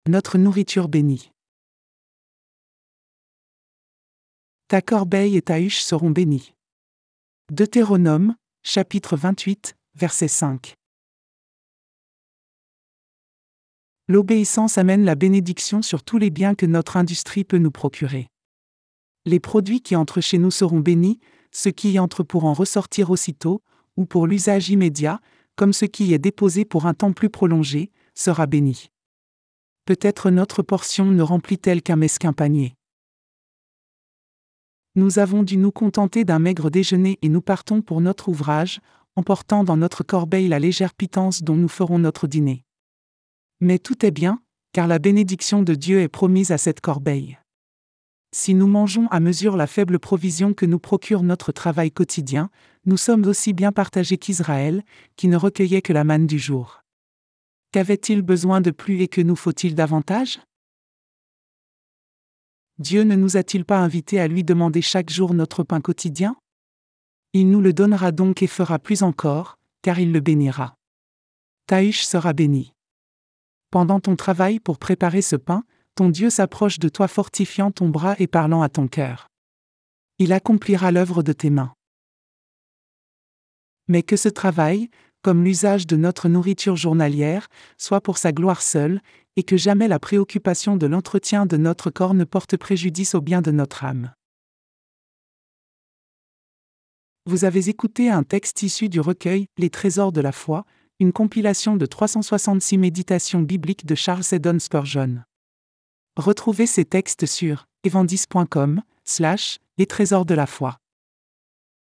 notre nourriture bénie. Ta corbeille et ta huche seront bénies. Deutéronome, chapitre 28, verset 5. L'obéissance amène la bénédiction sur tous les biens que notre industrie peut nous procurer. Les produits qui entrent chez nous seront bénis, ce qui y entre pour en ressortir aussitôt, ou pour l'usage immédiat, comme ce qui y est déposé pour un temps plus prolongé, sera béni. Peut-être notre portion ne remplit-elle qu'un mesquin panier. Nous avons dû nous contenter d'un maigre déjeuner et nous partons pour notre ouvrage, emportant dans notre corbeille la légère pitance dont nous ferons notre dîner. Mais tout est bien, car la bénédiction de Dieu est promise à cette corbeille. Si nous mangeons à mesure la faible provision que nous procure notre travail quotidien, nous sommes aussi bien partagés qu'Israël, qui ne recueillait que la manne du jour. Qu'avait-il besoin de plus et que nous faut-il davantage ? Dieu ne nous a-t-il pas invités à lui demander chaque jour notre pain quotidien ? Il nous le donnera donc et fera plus encore, car il le bénira. Ta huche sera bénie. Pendant ton travail pour préparer ce pain, ton Dieu s'approche de toi fortifiant ton bras et parlant à ton cœur. Il accomplira l'œuvre de tes mains. Mais que ce travail, comme l'usage de notre nourriture journalière, soit pour sa gloire seule, et que jamais la préoccupation de l'entretien de notre corps ne porte préjudice au bien de notre âme. Vous avez écouté un texte issu du recueil « Les trésors de la foi », une compilation de 366 méditations bibliques de Charles Haddon Spurgeon. Retrouvez ces textes sur evangis.com/les trésors de la foi.